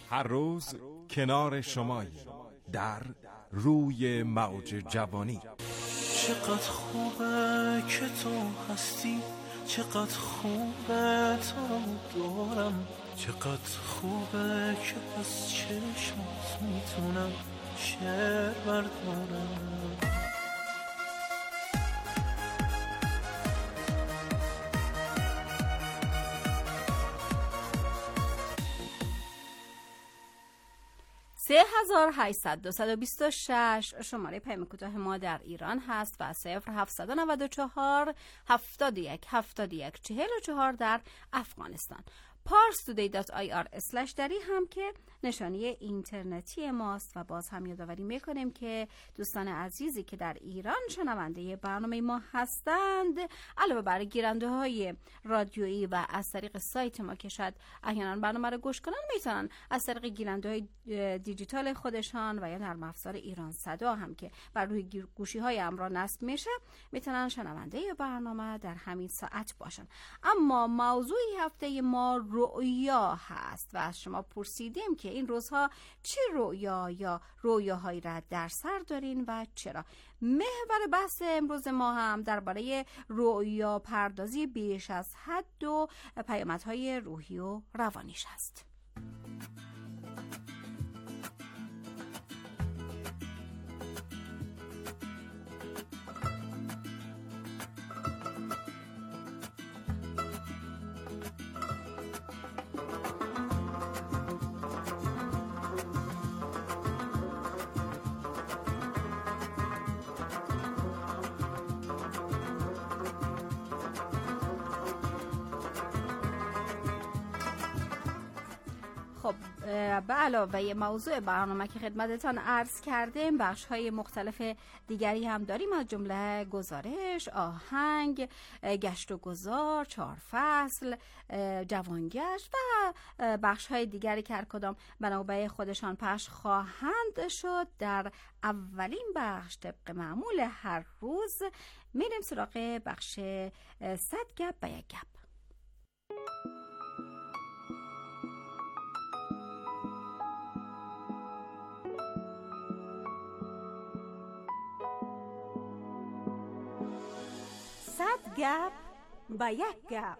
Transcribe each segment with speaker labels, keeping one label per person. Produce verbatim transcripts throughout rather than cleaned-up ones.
Speaker 1: هر روز کنار شمایی در روی موج جوانی.
Speaker 2: چقدر خوبه که تو هستی، چقدر خوبه تو دارم، چقدر خوبه که از چشمات میتونم شعر بردارم.
Speaker 3: سه هزار و هشتصد دویست و بیست و شش شماره پیام کوتاه ما در ایران هست و صفر هفتصد و نود و چهار هفتاد و یک هفتاد و یک چهل و چهار در افغانستان. پارس تودی دات آی آر اسلش دری هم که نشانی اینترنتی ماست و باز هم یادآوری میکنیم که دوستان عزیزی که در ایران شنونده برنامه ما هستند، علاوه بر گیرنده های رادیویی و از طریق سایت ما که شاید احیانا برنامه رو گوش کنن، میتونن از طریق گیرنده های دیجیتال خودشان و یا نرم افزار ایران صدا هم که بر روی گوشی های امرا نصب میشه، میتونن شنونده برنامه در همین ساعت باشن. اما موضوع هفته ما رؤیا هست و از شما پرسیدیم که این روزها چه رؤیا یا رؤیاهایی را در سر دارین و چرا. محور بحث امروز ما هم درباره رؤیا پردازی بیش از حد و پیامدهای روحی و روانیش هست. خب به علاوه موضوع برنامه که خدمتتان عرض کردیم، بخش های مختلف دیگری هم داریم، از جمله گزارش، آهنگ، گشت و گذار، چهار فصل، جوانگشت و بخش های دیگری که هر کدام به نوبه خودشان پخش خواهند شد. در اولین بخش طبق معمول هر روز میریم سراغ بخش صد گپ به یک گپ. صد گپ با یک گپ.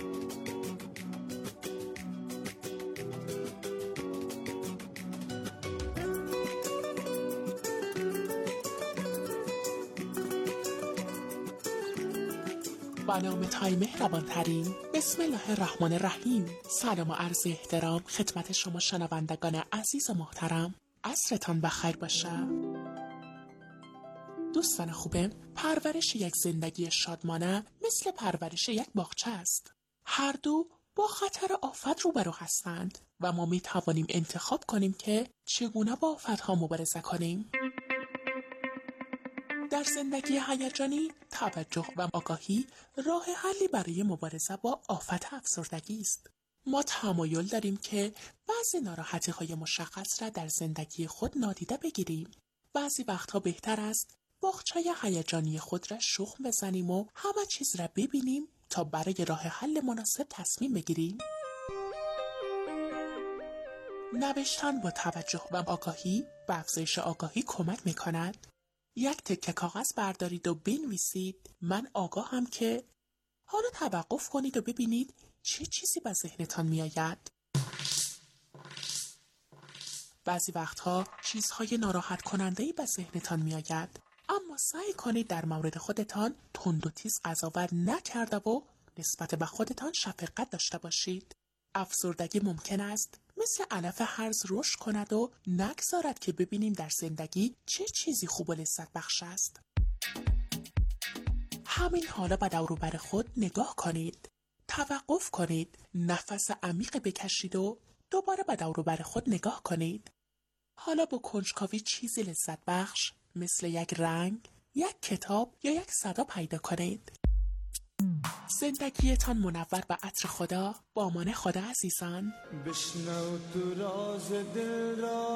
Speaker 4: با نام تای مهربان ترین، بسم الله الرحمن الرحیم. سلام و عرض احترام خدمت شما شنوندگان عزیز و محترم. عصرتان بخیر باشه. دوستان خوبم، پرورش یک زندگی شادمانه مثل پرورش یک باغچه است. هر دو با خطر آفت روبرو هستند و ما می توانیم انتخاب کنیم که چگونه با آفت‌ها مبارزه کنیم. در زندگی هیجانی، توجه و آگاهی راه حلی برای مبارزه با آفت افسردگی است. ما تمایل داریم که بعضی ناراحتی‌های مشخص را در زندگی خود نادیده بگیریم. بعضی وقتها بهتر است باغچه هیجانی خود را شخم بزنیم و همه چیز را ببینیم تا برای راه حل مناسب تصمیم بگیریم. نوشتن با توجه و آگاهی به افزایش آگاهی کمک می‌کند. یک تکه کاغذ بردارید و بنویسید من آگاهم که. حالا توقف کنید و ببینید چه چیزی به ذهنتان میآید. بعضی وقتها چیزهای ناراحت کننده‌ای به ذهنتان میآید، اما سعی کنید در مورد خودتان تند و تیز قضاوت نکرده و نسبت به خودتان شفقت داشته باشید. افسردگی ممکن است مثل علف هرز رشد کند و نگذارد که ببینیم در زندگی چه چیزی خوب و لذت بخش است. همین حالا به دور و بر خود نگاه کنید. توقف کنید، نفس عمیق بکشید و دوباره به دور و بر خود نگاه کنید. حالا با کنجکاوی چیزی لذت بخش مثل یک رنگ، یک کتاب یا یک صدا پیدا کنید. زندگیتان منور به عطر خدا. با امان خدا عزیزان.
Speaker 2: بشنو تو راز دل را،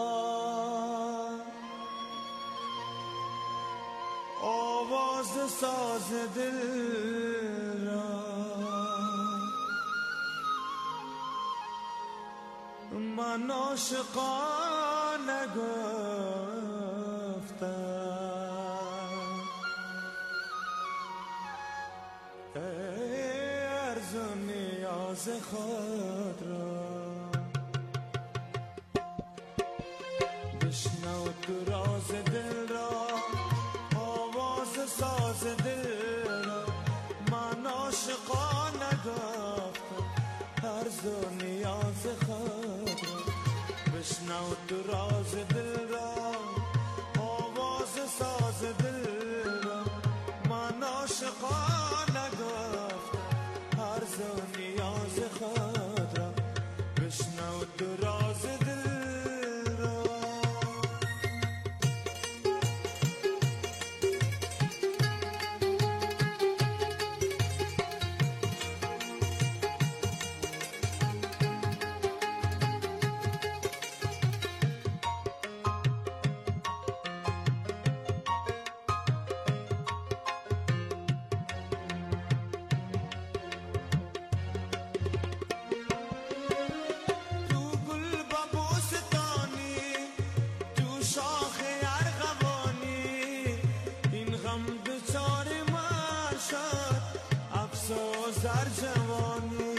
Speaker 2: آواز ساز دل را، من عاشقانه گفتم ای عرض و نیاز خود را بشنو تو راز دل را آواز ساز دل را من عاشقانه گفتم عرض و نیاز خود را بشنو تو راز دل را آواز ساز دل را من عاشقانه گفتم عرض و نیاز خود را بشنو تو راز دل را در جوانی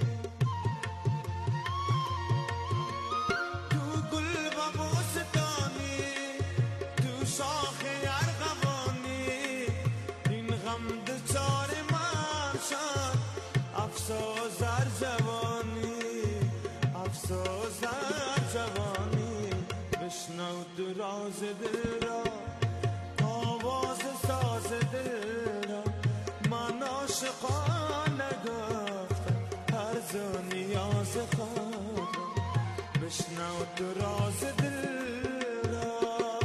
Speaker 2: تو گل و بوستانی تو شاخ ارغوانی این غم دچار من شد افسوس در جوانی افسوس در جوانی بشنو تو راز دل را آواز ساز دل را من عاشقانه گفتم عرض و نیاز خود را بشنو تو راز دل را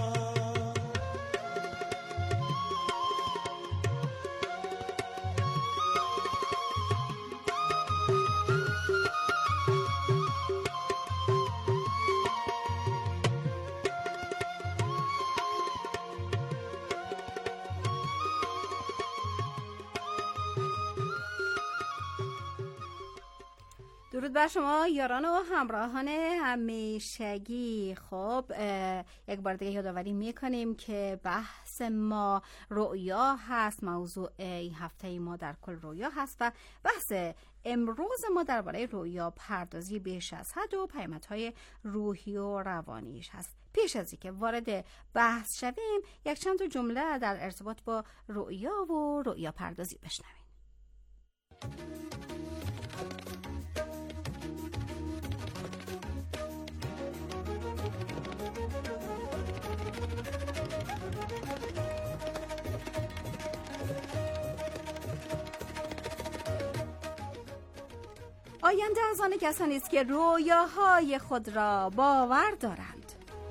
Speaker 3: درود بر شما یاران و همراهان همیشگی. خب یک بار دیگه یادآوری میکنیم که بحث ما رؤیا هست، موضوع این هفته ما در کل رؤیا هست و بحث امروز ما درباره رؤیا پردازی بیش از حد و پیامدهای روحی و روانیش هست. پیش از اینکه وارد بحث شویم یک چند تا جمله در ارتباط با رؤیا و رؤیا پردازی بشنویم. آینده از آن کسانی است که رویاهای خود را باور دارند.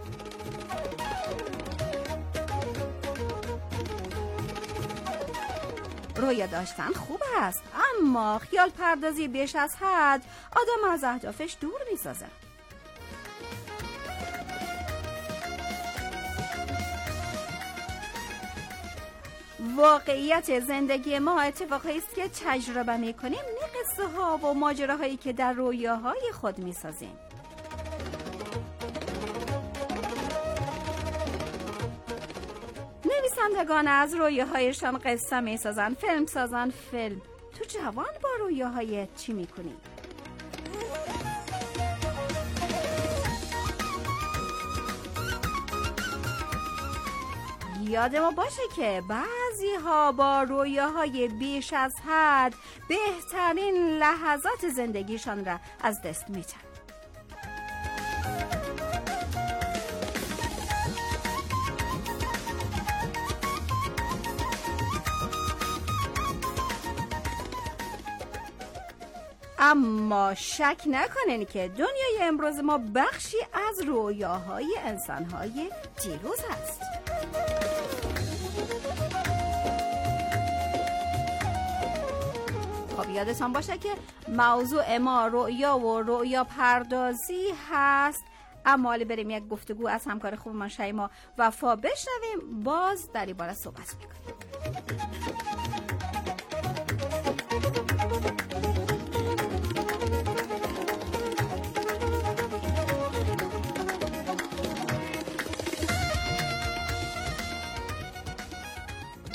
Speaker 3: رویا داشتن خوب است، اما خیال پردازی بیش از حد آدم از اهدافش دور می‌سازه. واقعیت زندگی ما اتفاقی است که تجربه می‌کنیم، نه قصه ها و ماجراهایی که در رویاهای خود می‌سازیم. نویسندگان از رویاهایشان قصه می‌سازن، فیلم سازن فیلم. تو جوان با رویاهایت چی می‌کنی؟ یاد ما باشه که بعضی ها با رویاهای بیش از حد بهترین لحظات زندگیشان را از دست میدن. اما شک نکنین که دنیای امروز ما بخشی از رویاهای انسانهای دیروز هست. خب یادتان باشه که موضوع ما رؤیا و رؤیا پردازی هست. اما حالا بریم یک گفتگو از همکار خوب ما شیما وفا بشنویم، باز در این باره صحبت میکنیم.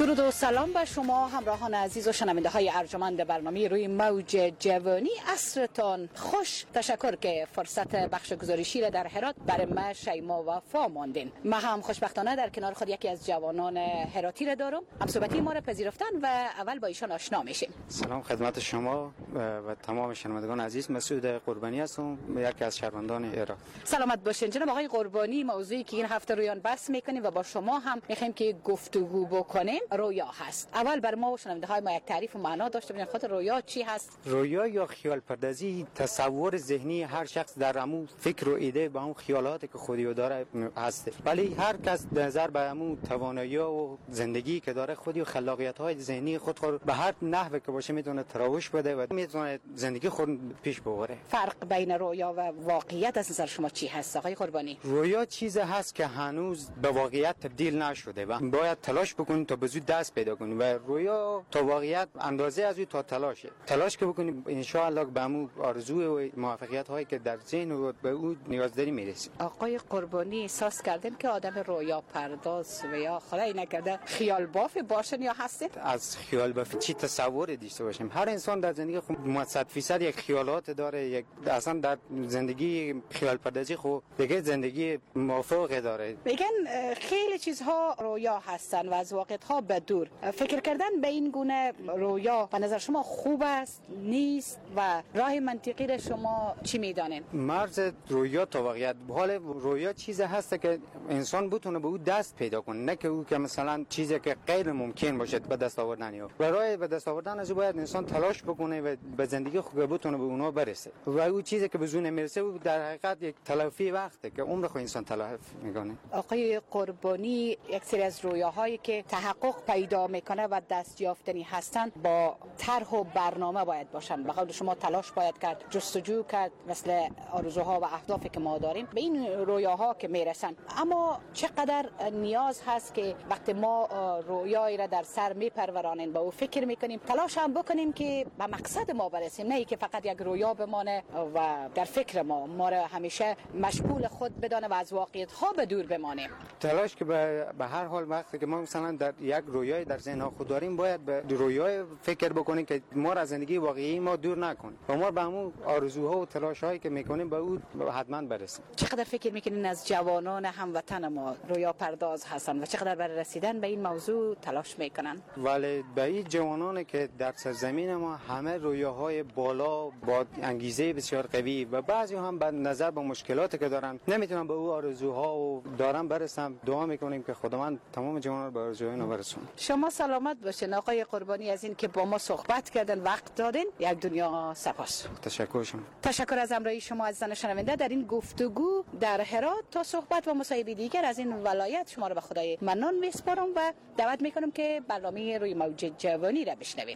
Speaker 5: درود و سلام به شما همراهان عزیز و شنونده های ارجمند برنامه روی موج جوانی. عصرتان خوش. تشکر که فرصت بخش گزارشی را در هرات برای ما شیما و فا ماندین. ما هم خوشبختانه در کنار خود یکی از جوانان هراتی را دارم. هم صحبتی ما را پذیرفتن و اول با ایشان آشنا میشیم.
Speaker 6: سلام خدمت شما و تمام شنوندگان عزیز. مسعود قربانی هستم، یکی از شهروندان هرات.
Speaker 5: سلامت باشین جناب آقای قربانی. موضوعی که این هفته رویان بحث میکنیم و با شما هم میخوایم که گفتگو بکنیم رویا هست. اول بر ما و شنونده های ما یک تعریف و معنا داشته باشین. خود رویا چی هست؟
Speaker 6: رویا یا خیال پردازی تصور ذهنی هر شخص در همون فکر و ایده با اون خیالاتی که خودی داره هست، ولی هر کس نظر به همون توانایی و زندگی که داره خودی و خلاقیت های ذهنی خود خود به هر نحوی که باشه میتونه تراوش بده و میتونه زندگی خود پیش ببره.
Speaker 5: فرق بین رویا و واقعیت از نظر شما چی هست آقای قربانی؟
Speaker 6: رویا چیزی هست که هنوز به واقعیت تبدیل نشده و باید تلاش بکنیم تا به زود دست پیدا کنیم و رویا تا واقعیت اندازه از او تا تلاشه. تلاش که بکنیم ان شاء الله به همون آرزو و موفقیت هایی که در ذهن و به او نیاز داریم میرسیم.
Speaker 5: آقای قربانی احساس کردن که آدم رویا پرداز و یا خدای نکرده خیال باف باشن یا هستید؟
Speaker 6: از خیال باف چی تصور داشته باشیم؟ هر انسان در زندگی خود صد فیصد یک خیالات داره، یک اصلا در زندگی خیال پردازی خود دیگه زندگی موافق داره.
Speaker 5: میگن خیلی چیزها رویا هستن و از واقعیت ها به دور. فکر کردن به این گونه رویا به نظر شما خوب است نیست و راه منطقی را شما چی میدانین؟
Speaker 6: مرز رویا تا واقعیت. حال رویا چیزی هست که انسان بتونه به او دست پیدا کنه، نه که او که مثلا چیزی که غیر ممکن باشه به دست آوردن. یا برای به دست آوردن از باید انسان تلاش بکنه و به زندگی خود بتونه به اونها برسه و او چیزی که به زون نمیرسه او در حقیقت یک تلافی وقته که عمر خود انسان تلف میکنه.
Speaker 5: آقای قربانی یک سری از رویاهایی که تحقق پیدا میکنه و دست یافتنی هستن با طرح و برنامه باید باشن. به قول شما تلاش باید کرد، جستجو کرد، مثل آرزوها و اهدافی که ما داریم به این رویاها که میرسن. اما چقدر نیاز هست که وقتی ما رویایی را در سر میپرورانیم با او فکر میکنیم، تلاش هم بکنیم که به مقصد ما برسیم، نه که فقط یک رویا بمانه و در فکر ما ما را همیشه مشغول خود بدانه و از واقعیت ها به دور بمانیم.
Speaker 6: تلاش که به, به هر حال وقتی که ما مثلا در یک رویای در ذهن خود داریم باید به رویای فکر بکنیم که ما را از زندگی واقعی ما دور نکنه و ما به همون آرزوها و تلاش‌هایی که میکنیم به او حتما برسیم.
Speaker 5: چقدر فکر میکنین از جوانان هموطن ما رویا پرداز هستن و چقدر برای رسیدن به این موضوع تلاش میکنن؟
Speaker 6: ولی به این جوانان که در سرزمین ما همه رویاهای بالا با انگیزه بسیار قوی و بعضی هم به نظر با مشکلاتی که دارن نمیتونن به او آرزوها و دارن برسن، دعا میکنیم که خداوند تمام جوانان رو به آرزوهای اینا برسونه.
Speaker 5: شما سلامت باشین آقای قربانی از این که با ما صحبت کردن، وقت دادین. یک دنیا سپاس.
Speaker 6: تشکر شما.
Speaker 5: تشکر از همراهی شما عزیزان شنونده در این گفتگو در هرات. تا صحبت و مصاحبه دیگر از این ولایت شما رو به خدای منان میسپارم و دعوت میکنم که برنامه روی موج جوانی را بشنوین.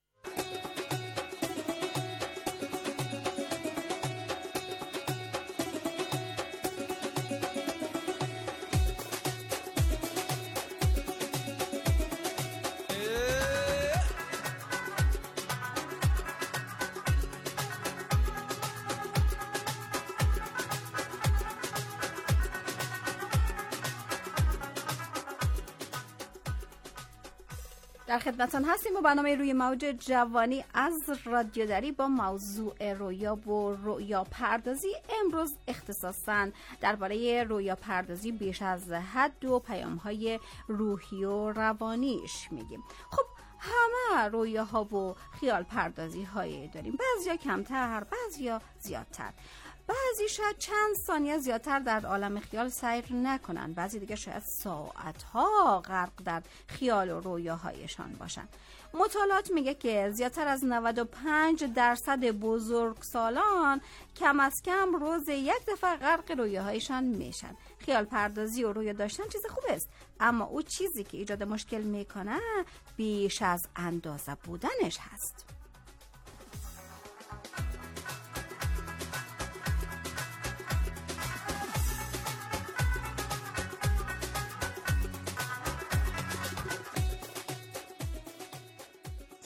Speaker 3: در خدمتتان هستیم و برنامه روی موج جوانی از رادیو دری با موضوع رویا و رویا پردازی. امروز اختصاصاً درباره رویا پردازی بیش از حد و پیام‌های روحی و روانیش میگیم. خب همه رویاها و خیال پردازی هایی داریم، بعضیا کمتر بعضیا زیادتر. بعضی شاید چند ثانیه زیادتر در عالم خیال سیر نکنن، بعضی دیگه شاید ساعتها غرق در خیال و رویاهایشان باشن. مطالعات میگه که زیادتر از نود و پنج درصد بزرگسالان کم از کم روز یک دفعه غرق رویاهایشان میشن. خیال پردازی و رویا داشتن چیز خوب است، اما او چیزی که ایجاد مشکل میکنه بیش از اندازه بودنش هست.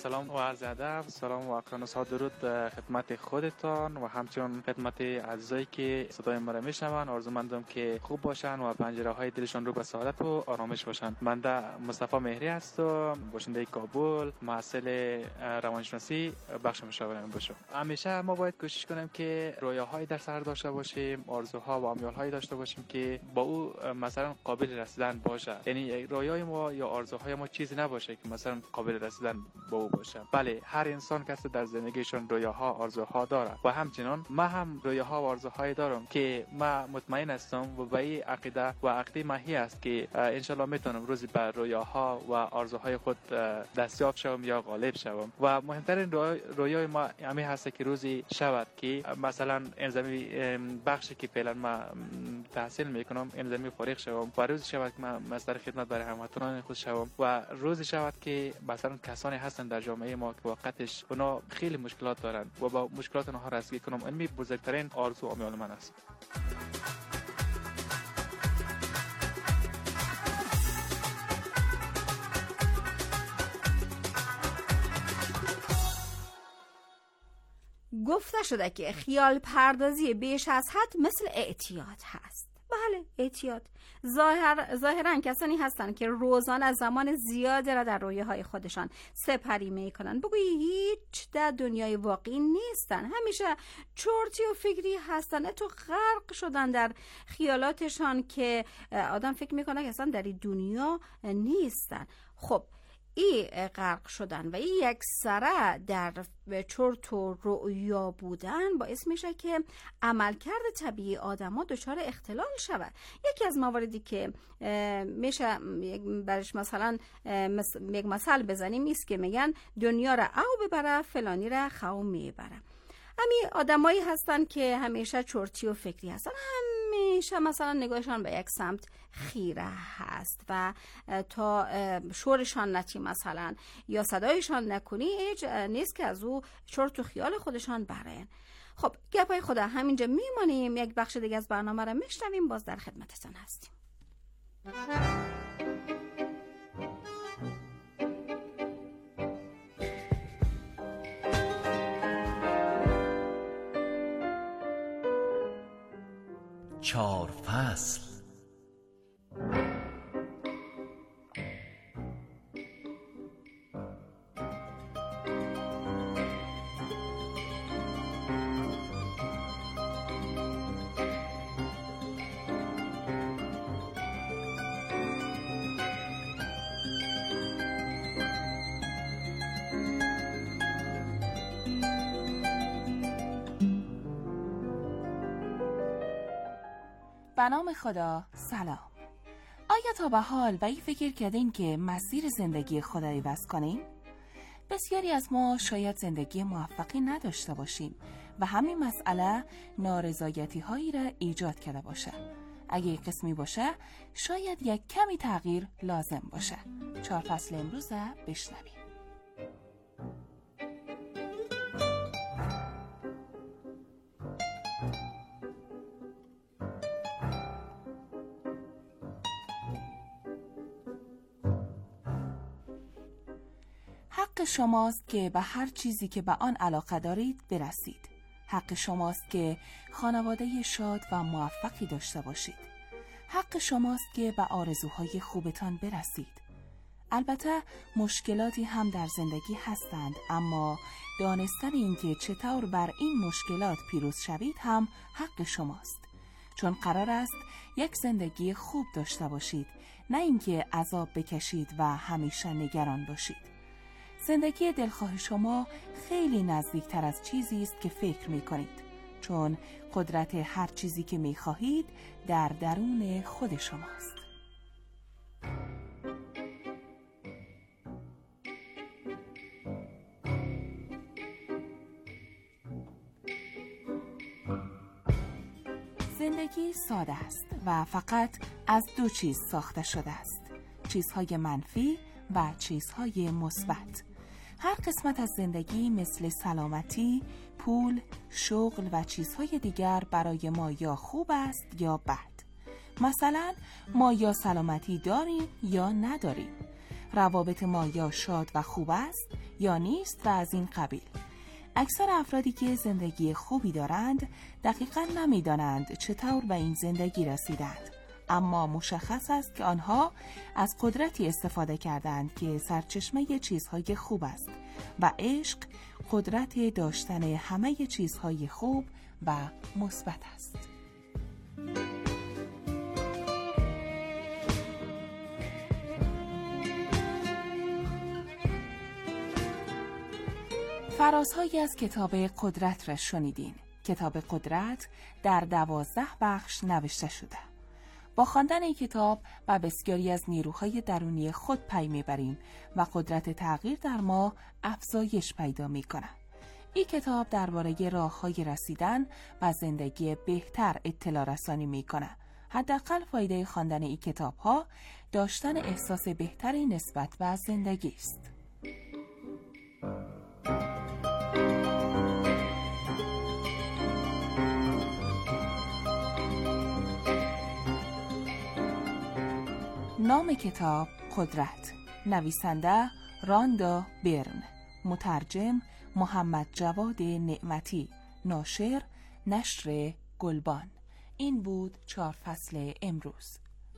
Speaker 7: سلام و عرض ادب. سلام و اقرانوس ها، درود به خدمت خودتان و همچنین خدمت عزیزایی که صدای ما را میشنون. آرزومندم که خوب باشن و پنجره های دلشان رو به سعادت و آرامش باشن. بنده مصطفی مهری هستم، باشنده کابل، محصل روانشناسی، بخش مشاوران باشم. همیشه ما باید کوشش کنیم که رویاهایی در سر داشته باشیم، آرزوها و امیالهایی داشته باشیم که با او مثلا قابل رسیدن باشه. یعنی رویای ما یا آرزوهای ما چیزی نباشه که مثلا قابل رسیدن با او باشه. بله، هر انسان کسی در زندگیشون رویاها، آرزوها داره و همچنین ما هم رویاها و آرزوهای دارم که ما مطمئن هستم و به این عقیده و عقیده ماهی است که ان شاء الله میتونم روزی به رویاها و آرزوهای خود دستیاب شوم یا غالب شوم. و مهمترین رویای ما همین هست که روزی شود که مثلا این زمین بخشی که فعلا ما تحصیل میکنم این زمین فارغ شوم و روزی شود که من مصدر خدمت برای هموطنان خود شوم و روزی شود که مثلا کسانی هستن در جامعه ما که وقتش اونا خیلی مشکلات دارن و با مشکلات اونها رسیدگی کنم. این بزرگترین آرزو و آمیال من است.
Speaker 3: گفته شده که خیال پردازی بیش از حد مثل اعتیاد هست. بله، اعتیاد. ظاهر ظاهرا کسانی هستند که روزانه زمان زیادی را در رویاهای خودشان سپری میکنن. بگویی هیچ در دنیای واقعی نیستن، همیشه چرتی و فکری هستن، تو غرق شدن در خیالاتشان که آدم فکر میکنه که اصلا در این دنیا نیستن. خب ای غرق شدن و ای یک سره در چرت و رؤیا بودن باعث میشه که عملکرد طبیعی آدما دچار اختلال شود. یکی از مواردی که میشه برش مثلا یک مثال بزنیم است که میگن دنیا را او ببره فلانی را خو میبره. همین آدمایی هستن که همیشه چرتی و فکری هستن، همیشه مثلا نگاهشان به یک سمت خیره هست و تا شورشان نتی مثلا یا صدایشان نکنی هیچ نیست که از او چرت و خیال خودشان برن. خب گپای خدا همینجا میمانیم، یک بخش دیگه از برنامه را میشنویم، باز در خدمتتان هستیم.
Speaker 8: چهار فصل.
Speaker 9: به نام خدا، سلام. آیا تا به حال به این فکر کردین که مسیر زندگی خدا عوض کنین؟ بسیاری از ما شاید زندگی موفقی نداشته باشیم و همین مسئله نارضایتی هایی را ایجاد کرده باشه. اگه یک قسمی باشه شاید یک کمی تغییر لازم باشه. چهار فصل امروز را بشنویم. حق شماست که به هر چیزی که به آن علاقه دارید برسید. حق شماست که خانواده شاد و موفقی داشته باشید. حق شماست که به آرزوهای خوبتان برسید. البته مشکلاتی هم در زندگی هستند، اما دانستن اینکه چطور بر این مشکلات پیروز شوید هم حق شماست. چون قرار است یک زندگی خوب داشته باشید، نه اینکه عذاب بکشید و همیشه نگران باشید. زندگی دلخواه شما خیلی نزدیکتر از چیزی است که فکر می کنید، چون قدرت هر چیزی که می خواهید در درون خود شماست. زندگی ساده است و فقط از دو چیز ساخته شده است: چیزهای منفی و چیزهای مثبت. هر قسمت از زندگی مثل سلامتی، پول، شغل و چیزهای دیگر برای ما یا خوب است یا بد. مثلا ما یا سلامتی داریم یا نداریم. روابط ما یا شاد و خوب است یا نیست و از این قبیل. اکثر افرادی که زندگی خوبی دارند دقیقاً نمی‌دانند چطور به این زندگی رسیدند، اما مشخص است که آنها از قدرتی استفاده کردند که سرچشمه چیزهای خوب است و عشق قدرت داشتن همه چیزهای خوب و مثبت است. فرازهایی از کتاب قدرت را شنیدین. کتاب قدرت در دوازده بخش نوشته شده. با خواندن این کتاب و بسیاری از نیروهای درونی خود پی میبریم و قدرت تغییر در ما افزایش پیدا میکنه. این کتاب درباره راه‌های رسیدن و زندگی بهتر اطلاع رسانی میکنه. حداقل فایده خواندن این کتاب‌ها داشتن احساس بهتری نسبت به زندگی است. نام کتاب قدرت، نویسنده راندا برن، مترجم محمد جواد نعمتی، ناشر نشر گلبان. این بود چهار فصل امروز.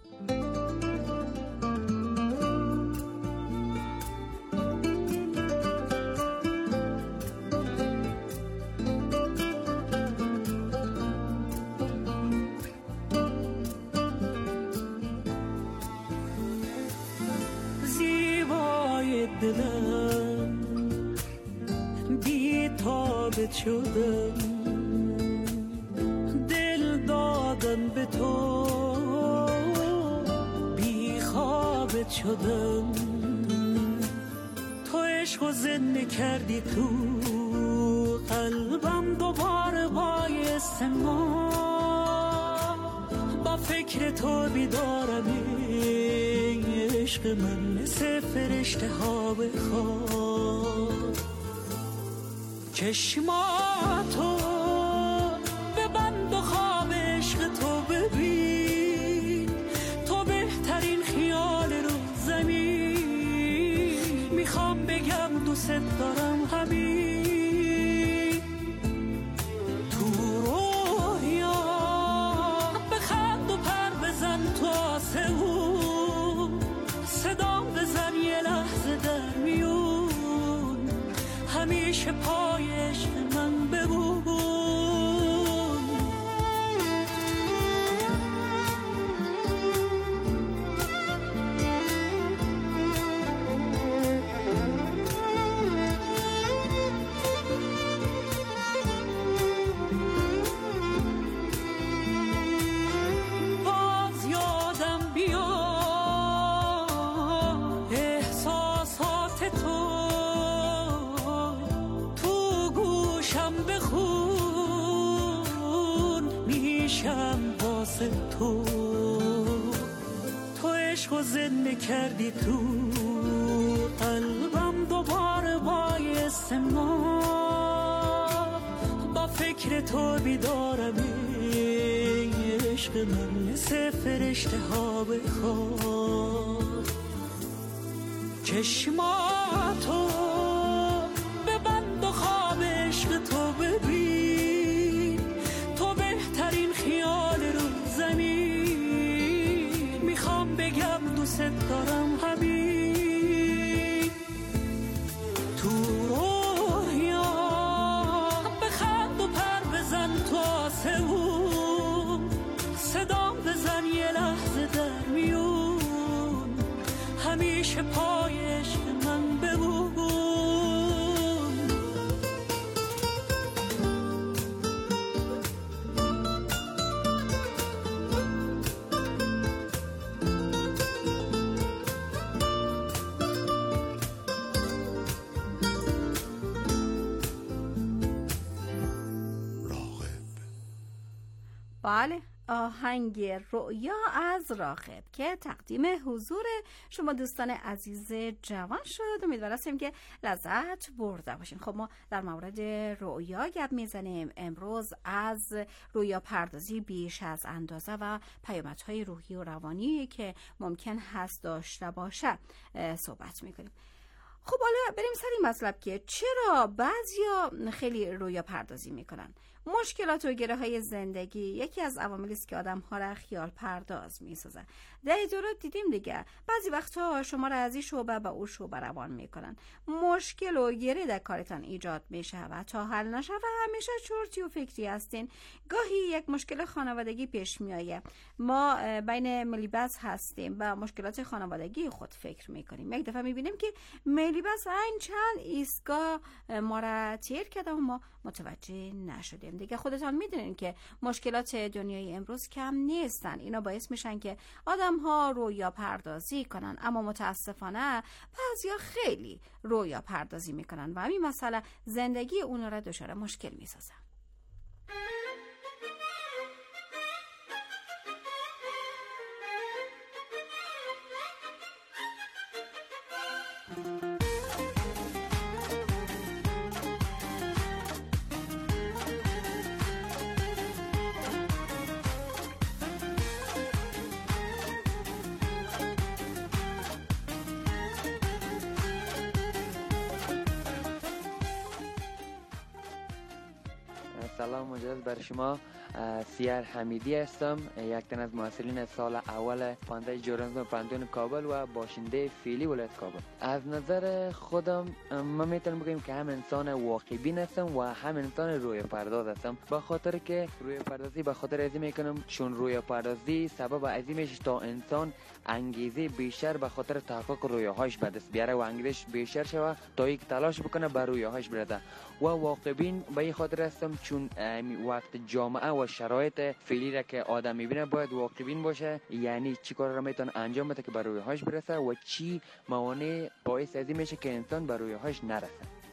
Speaker 2: دلم بی تابت شدم، دل دادم به تو بی خوابت شدم، تو عشق و زنده کردی تو قلبم، دوباره بایست ما با فکر تو بیدارم. عشق من مثل فرشته ها بخواد، چشماتو ببند و خواب عشق تو ببین، تو بهترین خیال رو زمین. میخوام بگم دوست دارم همین، تو رویا بخند و پر بزن تو آسمون، صدام بزن یه لحظه در میون، همیشه پای عشق من بمون. تو تو عشق و زنده کردی تو قلبم، دوباره بایست ما با فکر تو بیدارم. عشق من مثل فرشته ها بخواد، چشماتو ببند و خواب عشق تو ببین، تو بهترین خیال رو زمین. میخوام بگم دوست دارم همین، تو رویا بخند و پر بزن تو آسمون، صدام بزن یه لحظه در میون، همیشه پای عشق من بمون.
Speaker 3: بله، آهنگ رؤیا از راغب که تقدیم حضور شما دوستان عزیز جوان شد. امیدوارم که لذت برده باشین. خب ما در مورد رؤیا گپ میزنیم امروز. از رؤیا پردازی بیش از اندازه و پیامدهای روحی و روانی که ممکن هست داشته باشه صحبت میکنیم. خب حالا بریم سر این مطلب که چرا بعضیا خیلی رویا پردازی میکنن. مشکلات و گره های زندگی یکی از عواملی است که آدم ها را خیال پرداز میسازه. در دورات دیدیم دیگه، بعضی وقتها شما را از این شعبه به اون شعبه روان میکنن. مشکل و گره در کارتان ایجاد میشه و تا حل نشه و همیشه چرتی و فکری هستین. گاهی یک مشکل خانوادگی پیش میایه، ما بین ملی بس هستیم و مشکلات خانوادگی خود فکر میکنیم. یک دفعه میبینیم که ملی بس این چند ایستگاه ما را تیر کرده و ما متوجه نشدیم. دیگه خودتان میدونین که مشکلات دنیای امروز کم نیستن. اینا باعث میشن که آدم ها رویا پردازی کنن، اما متاسفانه بعضیا خیلی رویا پردازی میکنن و همین مسئله زندگی اونا را دچار مشکل میسازه.
Speaker 10: سلام مجدد بر شما. سیار حمیدی هستم، یک تن از محصلین سال اول پانزده جورنالیسم پانتون کابل و باشنده فعلی ولایت کابل. از نظر خودم من میتونم بگم که هم انسان واقع بین هستم و هم انسان روی پرداز هستم، به خاطر که روی پردازی به خاطر ازی میکنم چون روی پردازی سبب ازی میشه تا انسان انگیزه بیشتر به خاطر تحقق رویاهاش به دست بیاره و انگیزش بیشتر شوه تا یک تلاش بکنه بر رویاهاش برسه. و واقع بین به این خاطر هستم چون وقت جامعه و شرایط فعلی را که آدم میبینه باید واقع بین باشه، یعنی چی کار را میتونه انجام بده که بر رویاهاش برسه و چی موانع باعث ازی میشه که انسان بر رویاهاش نرسه.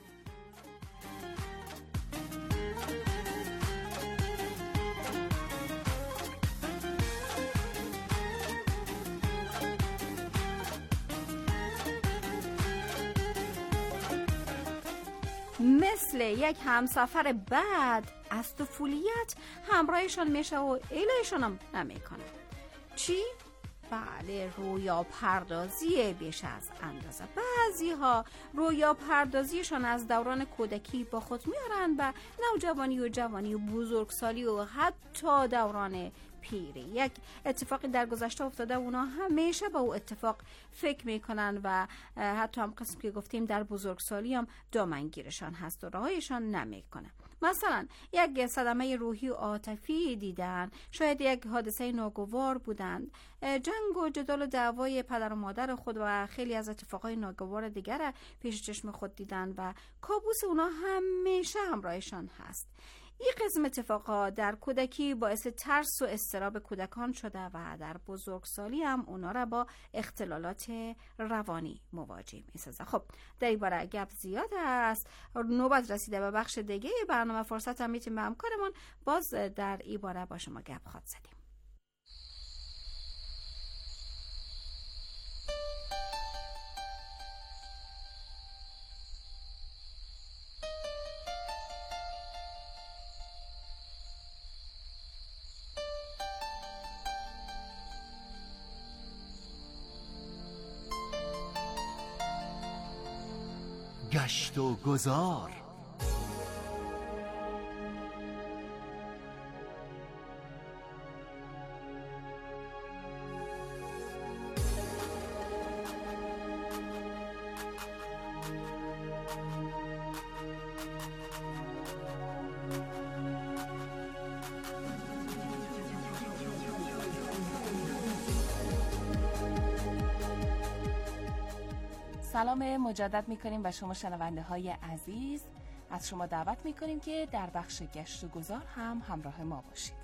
Speaker 3: مثل یک همسفر بد از طفولیت همراهشان میشه و ایلایشان هم نمیکنه. چی؟ بله، رویا پردازی بیش از اندازه. بعضی ها رویا پردازیشان از دوران کودکی با خود میارن و نوجوانی و جوانی و بزرگسالی و حتی دوران پیری. یک اتفاقی در گذشته افتاده، اونا همیشه با او اتفاق فکر میکنن و حتی هم قسم که گفتیم در بزرگسالی هم دامنگیرشان هست و راهایشان نمیکنه. مثلا یک صدمه روحی و عاطفی دیدن، شاید یک حادثه ناگوار بودند، جنگ و جدال و دعوای پدر و مادر خود و خیلی از اتفاقای ناگوار دیگر پیش چشم خود دیدن و کابوس اونا همیشه همراهشان هست. این قسم اتفاقات در کودکی باعث ترس و اضطراب کودکان شده و در بزرگسالی هم اونا را با اختلالات روانی مواجه می‌سازه. خب در این باره گپ زیاد است، نوبت رسیده به بخش دیگه برنامه، فرصت هم میتیم به همکارمون باز در این باره با شما گپ خواهد زدیم.
Speaker 8: گشت و گذار.
Speaker 9: سلام مجدد میکنیم و شما شنونده های عزیز، از شما دعوت میکنیم که در بخش گشت و گذار هم همراه ما باشید.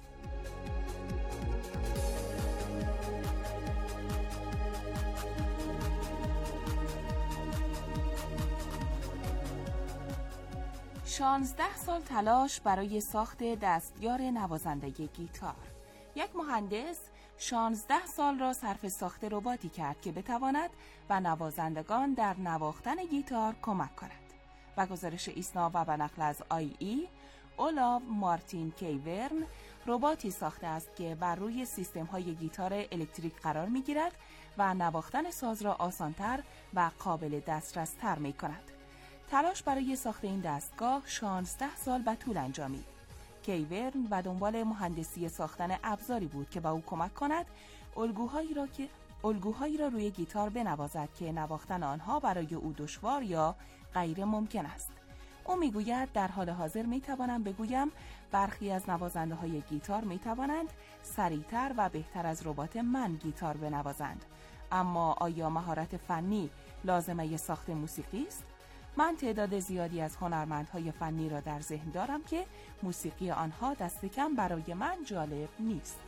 Speaker 9: شانزده سال تلاش برای ساخت دستیار نوازنده گیتار. یک مهندس شانزده سال را صرف ساخت رباتی کرد که بتواند و نوازندگان در نواختن گیتار کمک کند. و گزارش ایسنا و بنقل از آی ای، اولاو مارتین کیورن رباتی ساخته است که بر روی سیستم های گیتار الکتریک قرار می گیرد و نواختن ساز را آسانتر و قابل دسترس تر می کند. تلاش برای ساخت این دستگاه شانزده سال به طول انجامید. کیورن و دنبال مهندسی ساختن ابزاری بود که به او کمک کند الگوهایی را که الگوهایی را روی گیتار بنوازد که نواختن آنها برای او دشوار یا غیر ممکن است. او میگوید در حال حاضر میتوانم بگویم برخی از نوازنده های گیتار میتوانند سریعتر و بهتر از ربات من گیتار بنوازند، اما آیا مهارت فنی لازمه ساخت موسیقی است؟ من تعداد زیادی از هنرمندهای فنی را در ذهن دارم که موسیقی آنها دست کم برای من جالب نیست.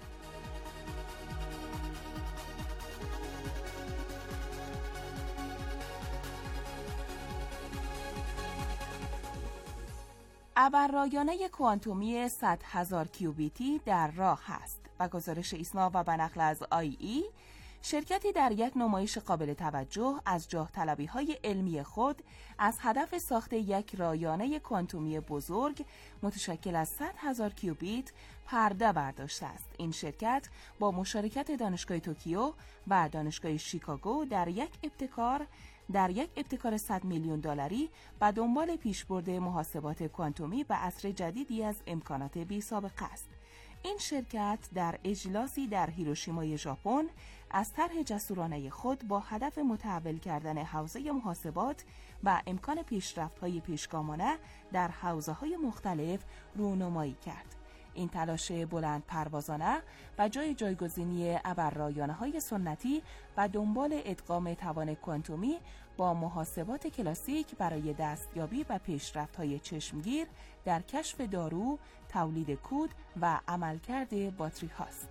Speaker 9: ابررایانه کوانتومی صد هزار کیوبیتی در راه است. و گزارش ایسنا و بنقل از آی ای، شرکتی در یک نمایش قابل توجه از جاه طلبی های علمی خود از هدف ساخت یک رایانه کوانتومی بزرگ متشکل از صد هزار کیوبیت پرده برداشته است. این شرکت با مشارکت دانشگاه توکیو و دانشگاه شیکاگو در یک ابتکار در یک ابتکار صد میلیون دلاری و دنبال پیشبرد محاسبات کوانتومی به عصر جدیدی از امکانات بی سابقه است. این شرکت در اجلاسی در هیروشیمای ژاپن از طرح جسورانه خود با هدف متحول کردن حوزه محاسبات و امکان پیشرفت‌های پیشگامانه در حوزه‌های مختلف رونمایی کرد. این تلاش بلند پروازانه و جای جایگزینی ابررایانه‌های سنتی و دنبال ادغام توان کوانتومی با محاسبات کلاسیک برای دستیابی و پیشرفت‌های چشمگیر در کشف دارو، تولید کود و عملکرد باتری هاست.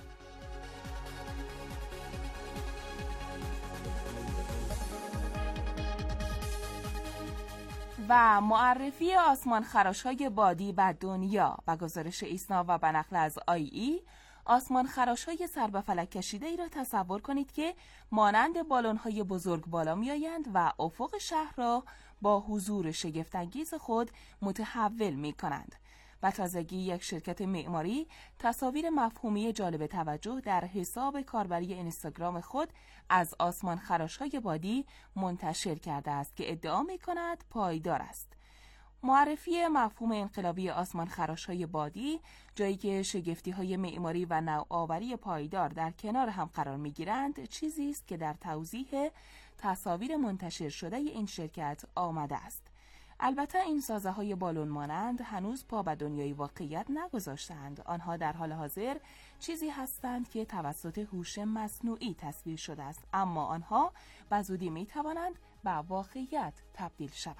Speaker 9: و معرفی آسمان خراش‌های بادی به دنیا. و گزارش ایسنا و بنقل از آی ای، آسمان خراش‌های سر به فلک کشیده ای را تصور کنید که مانند بالون‌های بزرگ بالا می‌آیند و افق شهر را با حضور شگفت‌انگیز خود متحول می‌کنند. و تازگی یک شرکت معماری تصاویر مفهومی جالب توجه در حساب کاربری اینستاگرام خود از آسمان خراش‌های بادی منتشر کرده است که ادعا می‌کند پایدار است. معرفی مفهوم انقلابی آسمان خراش‌های بادی، جایی که شگفتی‌های معماری و نوآوری پایدار در کنار هم قرار می‌گیرند، چیزی است که در توضیح تصاویر منتشر شده این شرکت آمده است. البته این سازه‌های بالون مانند هنوز پا به دنیای واقعیت نگذاشتند. آنها در حال حاضر چیزی هستند که توسط هوش مصنوعی تصویر شده است، اما آنها به زودی می‌توانند به واقعیت تبدیل شوند.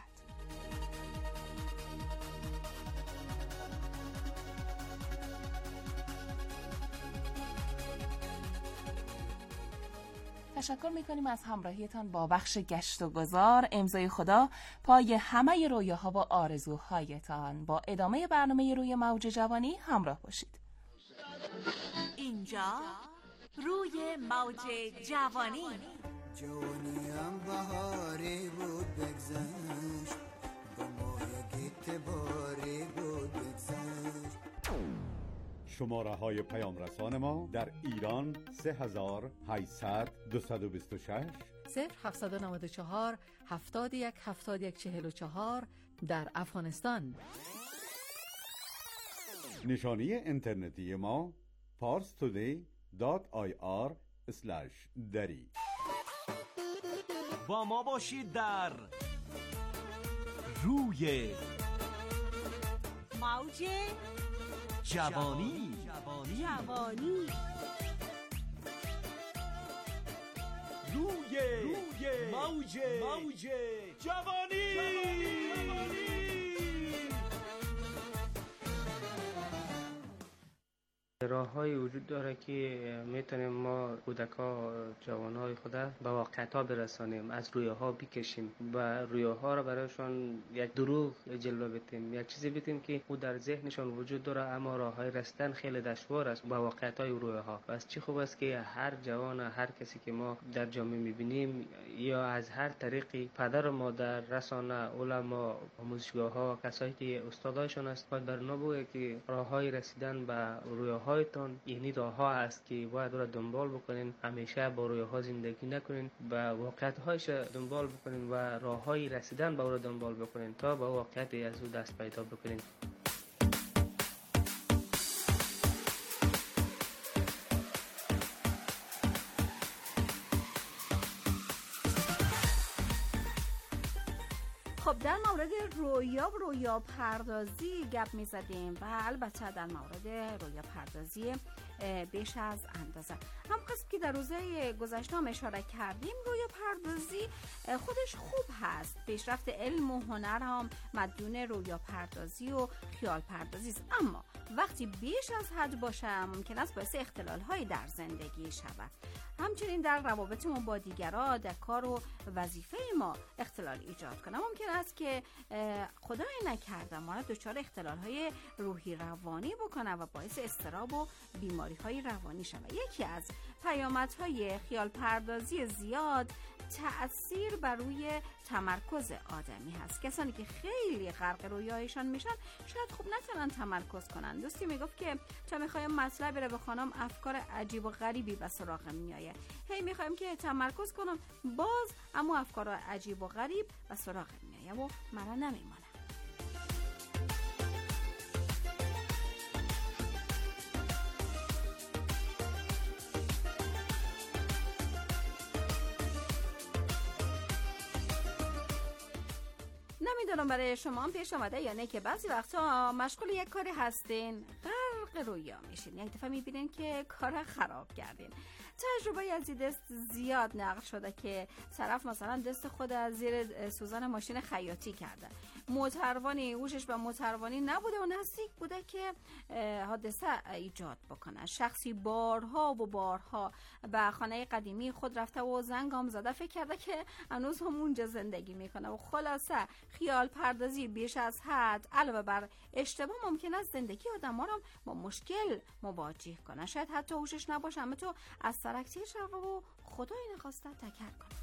Speaker 9: تشکر میکنیم از همراهیتان با بخش گشت و گذار. امضای خدا پای همه رویاها و آرزوهایتان. با ادامه برنامه روی موج جوانی همراه باشید.
Speaker 11: اینجا روی موج جوانی.
Speaker 2: جوانی هم بهاری بود بگذشت، با ما یک اعتباری بود بگذشت.
Speaker 12: شماره های پیام رسان ما در ایران سه هزار و هشتصد دویست و بیست و شش،
Speaker 13: صفر هفتصد و نود و چهار هفتاد و یک هفتاد و یک چهل و چهار در افغانستان.
Speaker 12: نشانی اینترنتی ما پارس تودی دات آی آر اسلش دری.
Speaker 1: با ما باشید در روی
Speaker 11: موج
Speaker 1: جوانی.
Speaker 11: جوانی جوانی
Speaker 1: روی روی موج موج جوانی, جوانی.
Speaker 14: راه‌های وجود داره که میتونیم ما کودک‌ها جوانای خود به واقعیت‌ها برسانیم، از رویاها بکشیم و رویاها را برایشان یک دروغ جلوه بدیم، یک چیزی بدیم که او در ذهنشان وجود داره اما راه‌های رسیدن خیلی دشوار است به واقعیت‌های رویاها. پس چی خوب است که هر جوان، هر کسی که ما در جامعه می‌بینیم یا از هر طریقی پدر و مادر، رسانه، علما، آموزشگاه‌ها، کسایی که استادایشان است باید برنا بگه که راه‌های رسیدن به رویاهایتان یعنی راه‌ها است که باید را دنبال بکنین، همیشه با رویاها زندگی نکنین، به واقعیت‌هایش دنبال بکنین و راه‌های رسیدن به او را دنبال بکنین تا به واقعیت از او دست پیدا بکنین.
Speaker 3: خب در مورد رویا و رویا پردازی گپ می زدیم و البته در مورد رویا پردازی بیش از اندازه هم قسم که در روزهای گذشته هم اشاره کردیم. رویا پردازی خودش خوب هست، پیشرفت علم و هنر هم مدیون رویا پردازی و خیال پردازی است، اما وقتی بیش از حد باشه ممکن است باعث اختلال های در زندگی شود. همچنین در روابط ما با دیگران، در کار و وظیفه ما اختلال ایجاد کنه. ممکن است که خدای نکرده ما دچار اختلال های روحی روانی بکنه و باعث اضطراب و بیماری های روانی شود. یکی از پیامدهای خیال پردازی زیاد تأثیر بر روی تمرکز آدمی هست. کسانی که خیلی غرق رویایشان میشن شاید خوب نتونن تمرکز کنن. دوستی میگفت که تا میخوایم مطلبی رو بخونم افکار عجیب و غریبی به سراغم میایه، هی میخوایم که تمرکز کنم باز اما افکار عجیب و غریب به سراغم میایه و مرا نمیمانه. نمیدونم برای شما هم پیش آمده یا نه که بعضی وقتا مشغول یک کاری هستین، غرق رویا میشین، یک دفعه میبینین که کار خراب کردین. تجربه از این دست زیاد نقل شده که طرف مثلا دست خود از زیر سوزن ماشین خیاطی کرده، موتروانی هوشش به موتروانی نبوده و نزدیک بوده که حادثه ایجاد بکنه. شخصی بارها و بارها به خانه قدیمی خود رفته و زنگ هم زده، فکر کرده که هنوز هم اونجا زندگی میکنه و خلاصه خیال پردازی بیش از حد علاوه بر اشتباه ممکن است زندگی آدم ها رو با مشکل مواجه کنه. شاید حتی هوشش نباشه اما تو از سرک تیر شو و خدای نخواسته تکر کنه.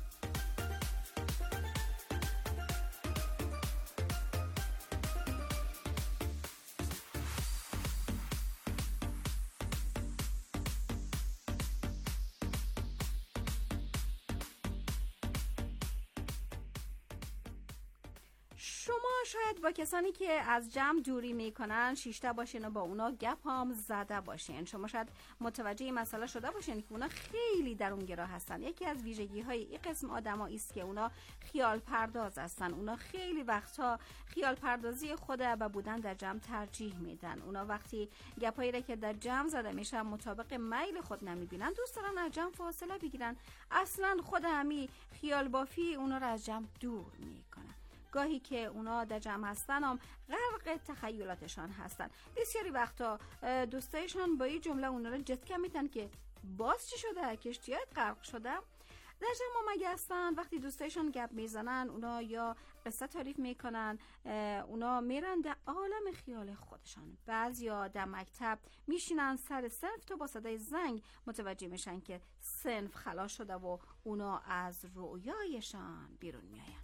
Speaker 3: شما شاید با کسانی که از جمع دوری میکنن شیشته باشین و با اونا گپ هم زده باشین. شما شاید متوجه این مسئله شده باشین که اونا خیلی درونگرا هستن. یکی از ویژگی های این قسم آدمایی است که اونا خیال پرداز هستن. اونا خیلی وقتا خیال پردازی خود به بودن در جمع ترجیح میدن. اونا وقتی گپایی را که در جمع زده میشه مطابق میل خود نمیبینن، دوست دارن از جمع فاصله بگیرن. اصلا خود همین خیال بافی اونا را از جمع دور میکنه. گاهی که اونا در جمع هستن هم غرق تخیلاتشان هستن. بسیاری وقتا دوستایشان با این جمله اونا رو جدکه میتن که باز چی شده؟ کشتیات غرق شده؟ در جمع مگه هستن وقتی دوستایشان گپ میزنن اونا یا قصه تعریف میکنن، اونا میرن در عالم خیال خودشان. بعضیا در مکتب میشینن سر صنف تو با صدای زنگ متوجه میشن که صنف خلاص شده و اونا از رویایشان بیرون میاین.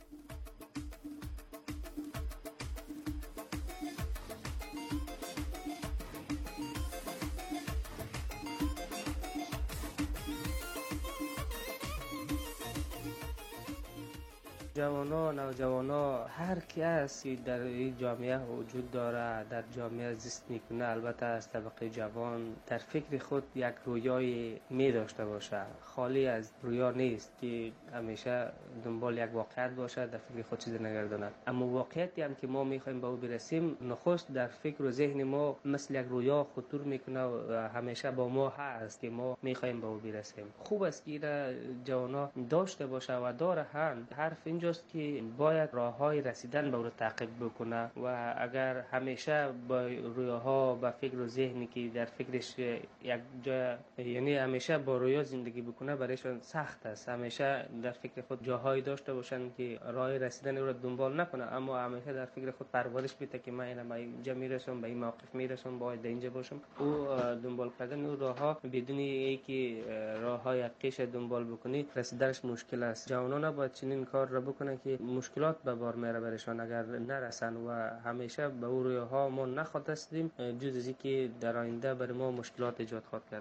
Speaker 14: جوانا، نوجوانا، هر کسی در این جامعه وجود داره، در جامعه زیست میکنه، البته از طبقه جوان در فکر خود یک رویای می داشته باشه، خالی از رویا نیست که همیشه دنبال یک واقعیت باشه، در فکر خود چیز نگرداند. اما واقعیتی هم که ما میخوایم به او برسیم نخست در فکر و ذهن ما مثل یک رویا خطور میکنه و همیشه با ما هست که ما میخوایم به او برسیم. خوب است که جوانا داشته باشه و داره هم. حرف اینجا همونجاست که باید راههای رسیدن به او تعقیب بکنه و اگر همیشه با رویاها با فکر و ذهنی که در فکرش یک جا، یعنی همیشه با رویا زندگی بکنه برایشان سخت است. همیشه در فکر خود جاهایی داشته باشن که راه رسیدن او را دنبال نکنه، اما همیشه در فکر خود پرورش بده که من اینا به اینجا میرسم، به این موقف میرسم، باید در اینجا باشم. او دنبال کردن او راهها بدون اینکه راههای حقیقی دنبال بکنی رسیدنش مشکل است. جوانان باید چنین کار را بکنن که مشکلات به بار میاره برشان اگر نرسن و همیشه به او رویاها ما نخواد هستیم جز از اینکه در آینده برای ما مشکلات ایجاد خواهد کرد.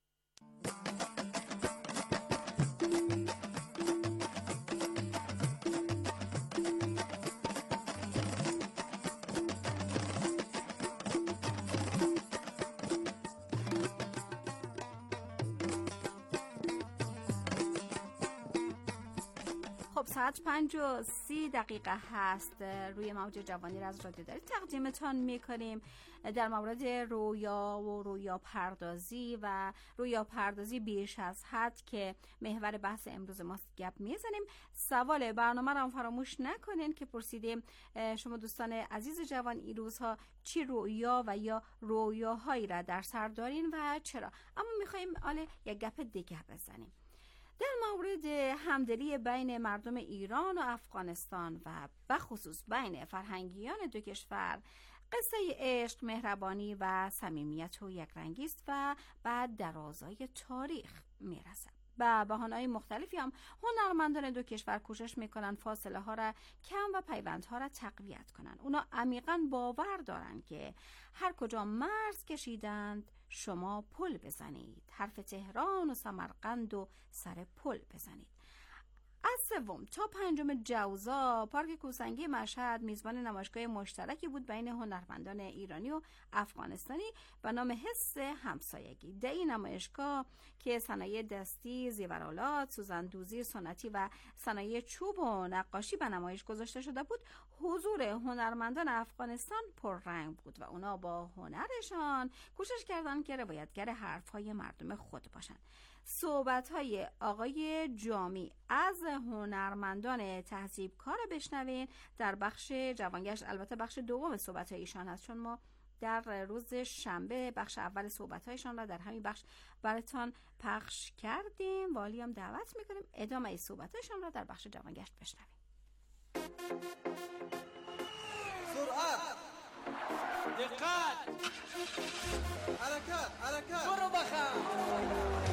Speaker 3: ساعت پنج و سی دقیقه هست. روی موج جوانی را از رادیو داری تقدیمتان میکنیم در مورد رویا و رویا پردازی و رویا پردازی بیش از حد که محور بحث امروز ماست گپ میزنیم. سوال برنامه را فراموش نکنین که پرسیدیم شما دوستان عزیز جوان این روزها چی رویا و یا رویاهایی را در سر دارین و چرا. اما میخوایم آله یک گپ دیگر بزنیم در مورد همدلی بین مردم ایران و افغانستان و بخصوص بین فرهنگیان دو کشور. قصه عشق، مهربانی و صمیمیت و یکرنگی است و بعد درازای تاریخ میرسد. با بهانه‌های مختلفی هم هنرمندان دو کشور کوشش میکنن فاصله ها را کم و پیوندها را تقویت کنن. اونا عمیقاً باور دارن که هر کجا مرز کشیدند شما پل بزنید، حرف تهران و سمرقند و سر پل بزنید. از سوم تا پنجم جوزا پارک کوسنگی مشهد میزبان نمایشگاه مشترکی بود بین هنرمندان ایرانی و افغانستانی به نام حس همسایگی. در این نمایشگاه که صنایع دستی، زیورآلات، سوزندوزی سنتی و صنایع چوب و نقاشی به نمایش گذاشته شده بود، حضور هنرمندان افغانستان پررنگ بود و اونا با هنرشان کوشش کردند که روایتگر حرفهای مردم خود باشند. صحبت‌های آقای جامی از هنرمندان تهذیب کار بشنوین در بخش جوانگشت. البته بخش دوم صحبت‌های ایشان هست چون ما در روز شنبه بخش اول صحبت‌هایشان را در همین بخش براتون پخش کردیم. والی هم دعوت می‌کنیم ادامه ای صحبت‌هایشان را در بخش جوانگشت بشنویم.
Speaker 1: سرعت، دقت، حرکت، حرکت، برو بخم.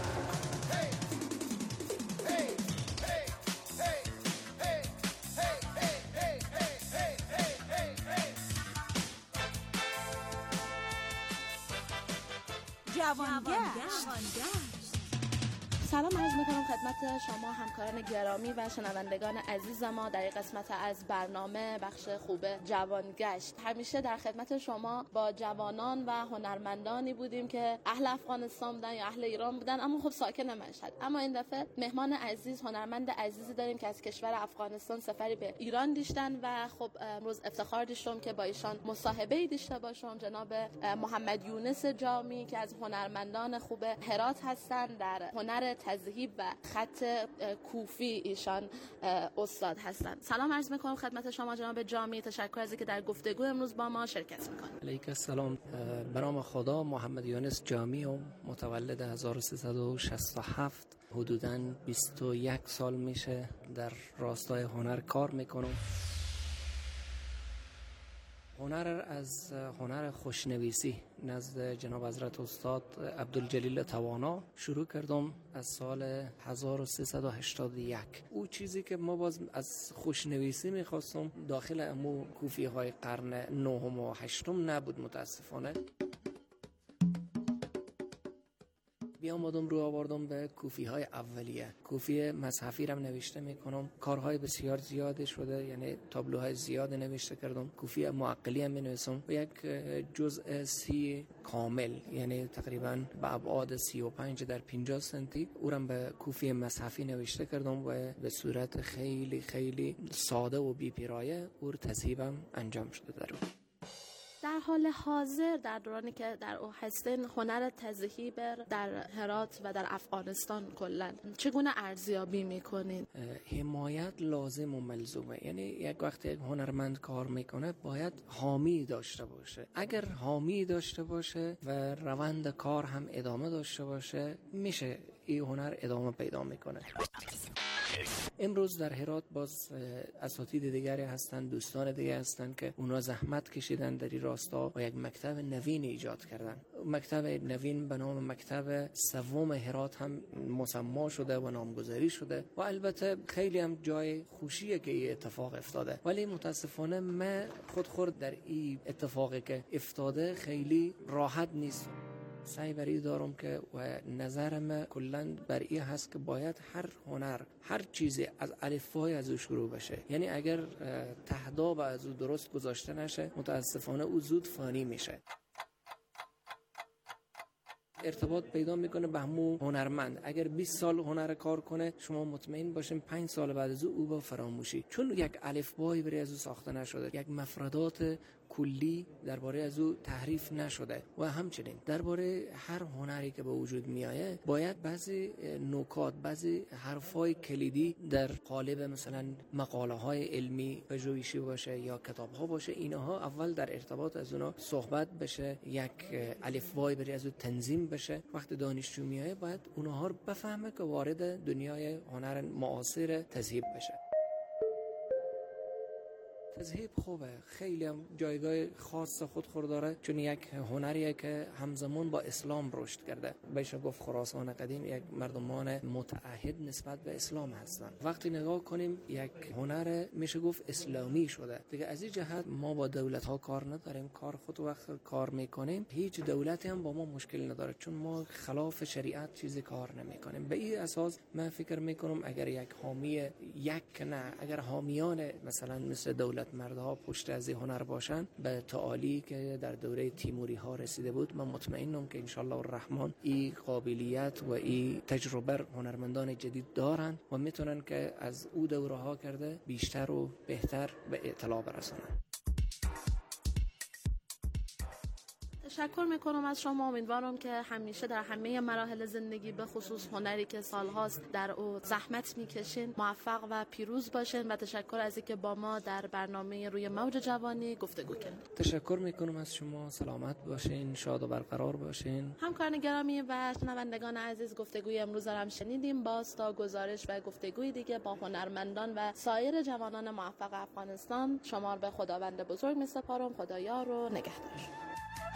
Speaker 3: جوانگشت.
Speaker 15: سلام عرض میکنم خدمت شما همکاران گرامی و شنوندگان عزیز ما در این قسمت از برنامه بخش خوب جوانگشت. همیشه در خدمت شما با جوانان و هنرمندانی بودیم که اهل افغانستان بودن یا اهل ایران بودن اما خب ساکن مشهد. اما این دفعه مهمان عزیز، هنرمند عزیزی داریم که از کشور افغانستان سفری به ایران داشتن و خب امروز افتخار داشتم که با ایشان مصاحبه‌ای داشته باشم. جناب محمد یونس جامی که از هنرمندان خوب هرات هستند، در هنر تذهیب و خط کوفی ایشان استاد هستند. سلام عرض میکنم خدمت شما جناب جامی. تشکر از اینکه در گفتگو امروز با ما شرکت میکنید.
Speaker 16: علیک السلام. به نام خدا محمد یونس جامی و متولد هزار و سیصد و شصت و هفت، حدوداً بیست و یک سال میشه در راستای هنر کار میکنم. هنر از هنر خوشنویسی نزد جناب حضرت استاد عبدالجلیل توانا شروع کردم از سال هزار و سیصد و هشتاد و یک. او چیزی که ما باز از خوشنویسی میخواستم داخل امو کوفی های قرن نهم و هشتم نبود متاسفانه. بیامدم رو آوردم به کوفی های اولیه. کوفی مصحفی رم نوشته میکنم، کارهای بسیار زیاده شده، یعنی تابلوهای زیاد نوشته کردم. کوفی معقلی هم می نویسم و یک جزء سی کامل، یعنی تقریبا به ابعاد سی و پنج در پنجاه سنتی او رم به کوفی مصحفی نوشته کردم و به صورت خیلی خیلی ساده و بی پیرایه او تذهیبم انجام شده در اون.
Speaker 15: در حال حاضر در دورانی که در او هستین هنر تذهیب در هرات و در افغانستان کلا چگونه ارزیابی میکنین؟
Speaker 16: حمایت لازم و ملزومه. یعنی یک وقت یک هنرمند کار میکنه باید حامی داشته باشه. اگر حامی داشته باشه و روند کار هم ادامه داشته باشه میشه این هنر ادامه پیدا میکنه. امروز در هرات باز اساتید دیگری هستند، دوستان دیگه هستند که اونا زحمت کشیدن در این راستا و یک مکتب نوین ایجاد کردن. مکتب نوین به نام مکتب سوم هرات هم مسما شده و نامگذاری شده و البته خیلی هم جای خوشیه که این اتفاق افتاده، ولی متاسفانه من خود خود در این اتفاقی که افتاده خیلی راحت نیست. سعی بری دارم که و نظرم کلاً بر این هست که باید هر هنر، هر چیزی از الفبای از او شروع بشه. یعنی اگر تهداب از او درست گذاشته نشه متاسفانه او زود فانی میشه. ارتباط پیدا میکنه به همون هنرمند. اگر بیست سال هنر کار کنه شما مطمئن باشین پنج سال بعد از او او با فراموشی، چون یک الفبای برای از او ساخته نشده، یک مفردات کلی درباره از او تحریف نشده و همچنین درباره هر هنری که به وجود میآید باید بعضی نکات، بعضی حرفای کلیدی در قالب مثلا مقاله های علمی پژوهشی باشه یا کتاب ها باشه، اینها اول در ارتباط از اونا صحبت بشه، یک الفبای برای از او تنظیم بشه. وقتی دانشجو میآید باید اونها رو بفهمه که وارد دنیای هنر معاصر تذهیب بشه. تذهیب خوبه، خیلی هم جایگاه خاص خود خود داره، چون یک هنریه که همزمان با اسلام رشد کرده. بشه گفت خراسان قدیم یک مردمان متعهد نسبت به اسلام هستن. وقتی نگاه کنیم یک هنر میشه گفت اسلامی شده دیگه. از این جهت ما با دولت ها کار نداریم، کار خود وقت کار میکنیم. هیچ دولتی هم با ما مشکل نداره، چون ما خلاف شریعت چیزی کار نمیکنیم. به این اساس من فکر میکنم اگر یک حامی یک نه اگر حامیان مثلا مثل دولت مردها پشت از این هنر باشن به تعالی که در دوره تیموری ها رسیده بود، من مطمئنم که انشالله الرحمن این قابلیت و این تجربه هنرمندان جدید دارن و میتونن که از او دوره ها کرده بیشتر و بهتر به اطلاع برسونن.
Speaker 15: تشکر میکنم از شما. امیدوارم که همیشه در همه مراحل زندگی به خصوص هنری که سالهاست در او زحمت میکشین موفق و پیروز باشین و تشکر از اینکه با ما در برنامه روی موج جوانی گفتگو کردین.
Speaker 16: تشکر میکنم از شما. سلامت باشین، شاد و برقرار باشین.
Speaker 15: همکاران گرامی و شنوندگان عزیز، گفتگوی امروز هم شنیدیم. باز تا گزارش و گفتگوی دیگه با هنرمندان و سایر جوانان موفق افغانستان شما به خداوند بزرگ میسپارم. خدایا رو نگهدار.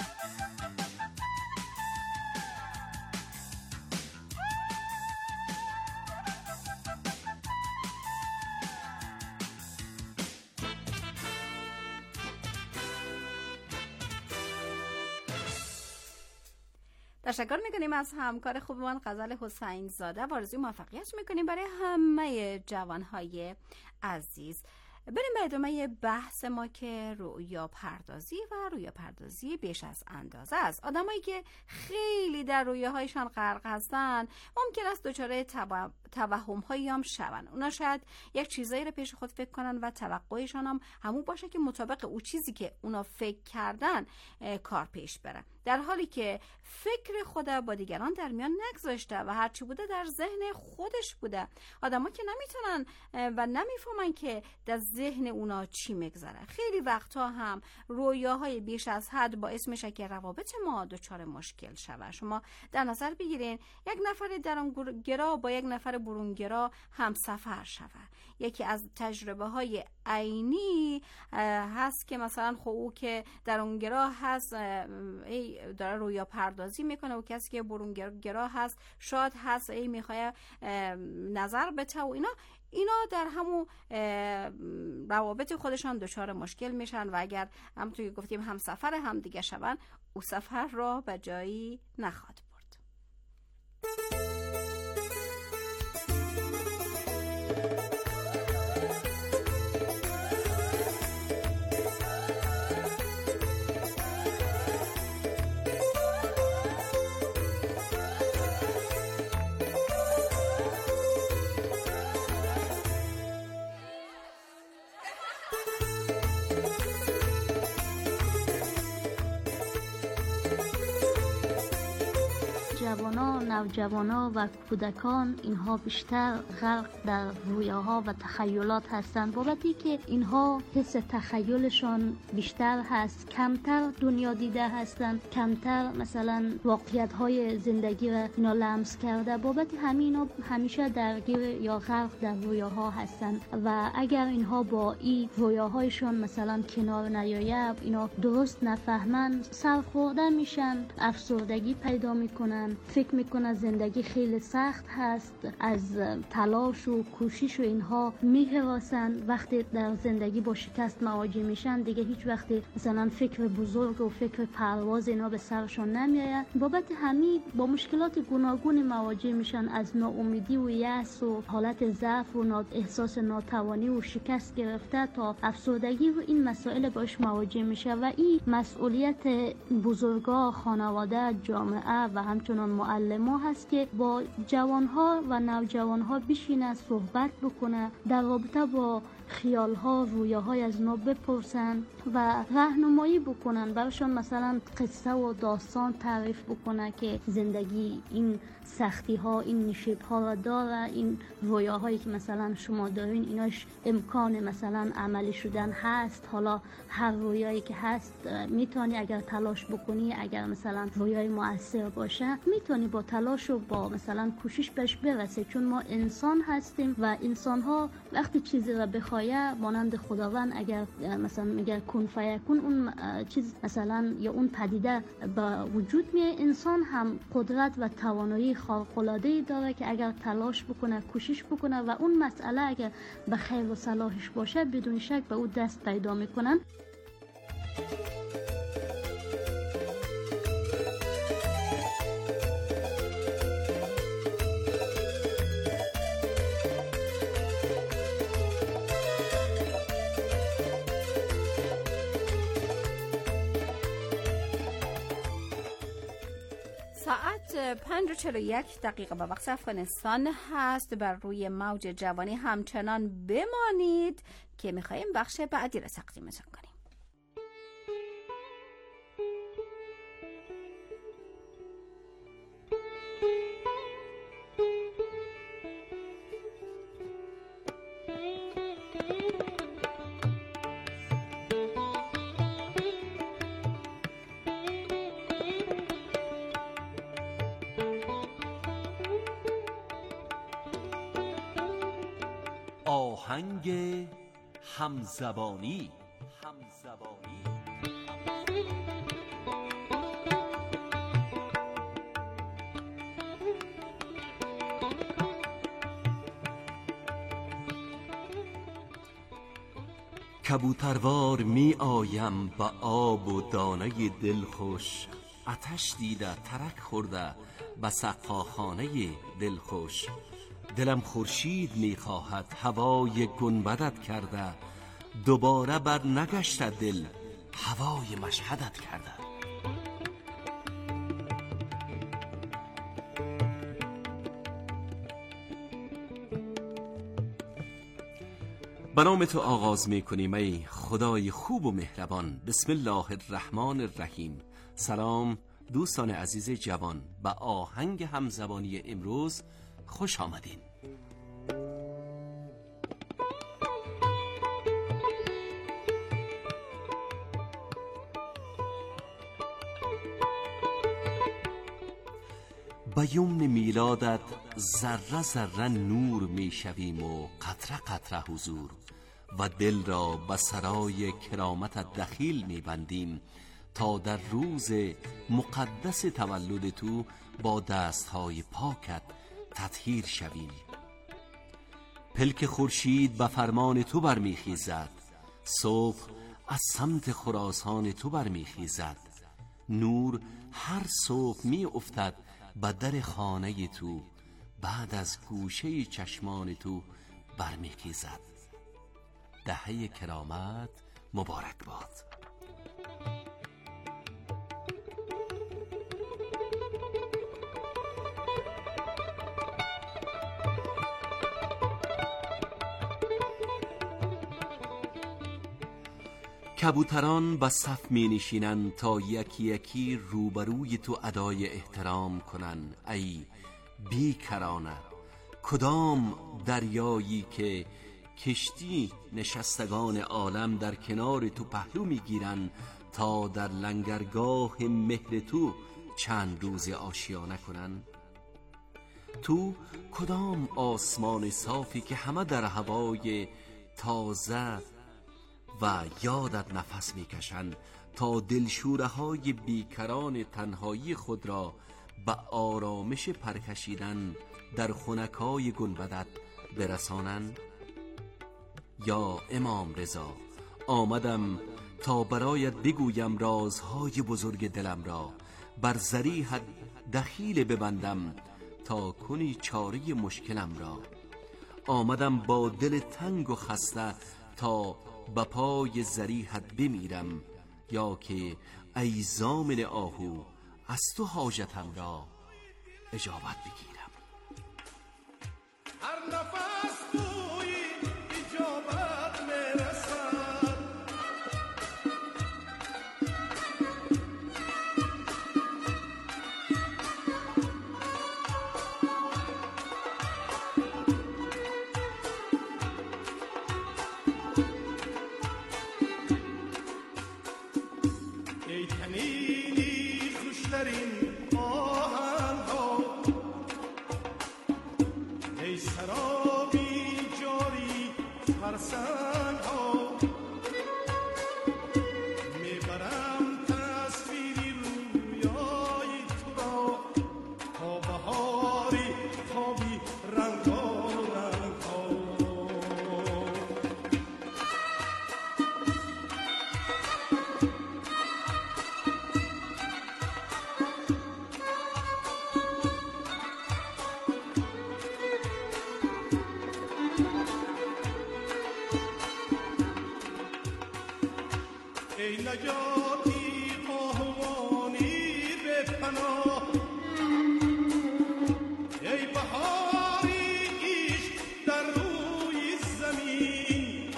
Speaker 3: تشکر میکنیم از همکار خوبمان غزل حسین زاده و آرزوی موفقیت میکنیم برای همه جوانهای عزیز. بریم به ادامه بحث ما که رویا پردازی و رویا پردازی بیش از اندازه است. آدمایی که خیلی در رویاهایشان غرق هستن ممکن است دچار توهم هایی هم شون. اونا شاید یک چیزایی رو پیش خود فکر کنن و توقعشان هم همون باشه که مطابق اون چیزی که اونا فکر کردن کار پیش بره، در حالی که فکر خود با دیگران در میان نگذاشته و هرچی بوده در ذهن خودش بوده. آدما که نمیتونن و نمیفهمن که در ذهن اونا چی میگذره. خیلی وقتا هم رویاهای بیش از حد باعث میشه که روابط ما دچار مشکل شود. شما در نظر بگیرین یک نفر درونگرا با یک نفر برونگرا هم سفر شود. یکی از تجربه های عینی هست که مثلا خب او که درونگرا هست ای داره رویا پردازی میکنه و کسی که برونگرا هست شاد هست ای میخواد نظر بده و اینا اینا در همون روابط خودشان دچار مشکل میشن و اگر همونطور که گفتیم هم سفر هم دیگه شون او سفر را به جایی نخواهد برد.
Speaker 17: جوانا، نوجوانا و کودکان اینها بیشتر غرق در رویاها و تخیلات هستند، بابتی که اینها حس تخیلشان بیشتر هست، کمتر دنیا دیده هستند، کمتر مثلا واقعیت های زندگی را اینا لمس کرده، بابت همین اینا همیشه درگیر یا غرق در رویاها هستند و اگر اینها با این رویاهایشان مثلا کنار نیاید، اینا درست نفهمند، سرخورده میشن، افسردگی پیدا میکنن، فکر میکنن زندگی خیلی سخت هست، از تلاش و کوشش و اینها میهراسن. وقتی در زندگی با شکست مواجه میشن دیگه هیچ وقتی مثلا فکر بزرگ و فکر پرواز اینا به سرشون نمیآید، بابت همین با مشکلات گوناگون مواجه میشن، از ناامیدی و یأس و حالت ضعف و احساس ناتوانی و شکست گرفته تا افسردگی و این مسائل باش مواجه میشه و این مسئولیت بزرگا، خانواده، جامعه و همچنان معلم‌ها هست که با جوانها و نوجوانها بشینه صحبت بکنه، در رابطه با خیالها، رویاهای از اونا بپرسن و راهنمایی بکنن، براشون مثلا قصه و داستان تعریف بکنه که زندگی این سختی ها، این نشیب ها را داره، این رویاهایی که مثلا شما دارین ایناش امکان مثلا عملی شدن هست، حالا هر رویایی که هست میتونی اگر تلاش بکنی، اگر مثلا رویای مؤثر باشه میتونی با تلاش و با مثلا کوشش بهش برسی، چون ما انسان هستیم و انسان ها وقتی چیزی را بخواه مانند خداوند اگر مثلا میگه کن فیکون، اون چیز مثلا یا اون پدیده به وجود میاد. انسان هم قدرت و توانایی خارق‌العاده‌ای داره که اگر تلاش بکنه، کوشش بکنه و اون مسئله اگر به خیر و صلاحش باشه بدون شک به او دست پیدا میکنن.
Speaker 3: ساعت پنج و چهل و یک دقیقه به وقت افغانستان هست. بر روی موج جوانی همچنان بمانید که میخواییم بخش بعدی را تقدیمتون کنیم.
Speaker 18: آهنگ همزبانی. همزبانی کبوتروار می آیم به آب و دانه دلخوش، آتش دیده ترک خورده به سقاخانه دلخوش. دلم خورشید می خواهد هوای گنبدت کرده، دوباره بر نگشته دل هوای مشهدت کرده. به نام تو آغاز می کنیم ای خدای خوب و مهربان. بسم الله الرحمن الرحیم. سلام دوستان عزیز جوان، به آهنگ همزبانی امروز خوش آمدین. به یمن میلادت ذره ذره نور می شویم و قطره قطره حضور، و دل را به سرای کرامت دخیل می بندیم تا در روز مقدس تولد تو با دستهای پاکت تطهیر شویم. پلک خورشید به فرمان تو برمیخیزد، صبح از سمت خراسان تو برمیخیزد. نور هر صبح می افتد به در خانه تو، بعد از گوشه چشمان تو برمیخیزد. دهه کرامت مبارک باد. کبوتران به صف می نشینند تا یکی یکی روبروی تو ادای احترام کنند. ای بیکرانه، کدام دریایی که کشتی نشستگان عالم در کنار تو پهلو می گیرند تا در لنگرگاه مهر تو چند روز آشیانه کنند؟ تو کدام آسمان صافی که همه در هوای تازه و یادت نفس میکشند تا دلشوره های بیکران تنهایی خود را به آرامش پرکشیدن در خنکای گنبدت برسانند؟ یا امام رضا، آمدم تا برایت بگویم رازهای بزرگ دلم را، بر ذریحت دخیل ببندم تا کنی چاره مشکلم را. آمدم با دل تنگ و خسته تا به پای ذریحت بمیرم، یا که ای ضامن آهو از تو حاجتم را اجابت بگیرم.
Speaker 1: هر نفس توی اجابت میرسد، ای تنینی خوشترین آهنها، ای سرابی جاری فرسنگها، میبرم تصویری رویای تو را تا بهاری خوابی رنگارنگها. ای نجاتی پاهوانی به پناه، ای بهاری عشق در روی زمین،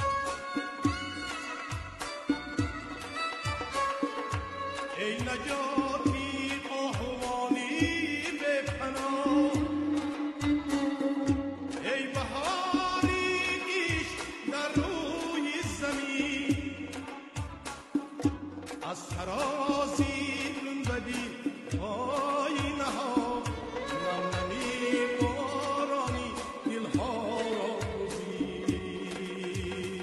Speaker 1: ای نجاتی پاهوانی به پناه، ای بهاری عشق در روی زمین. از ترازی گنبدی آینه ها، نمنمی بارانی دلها را بزی.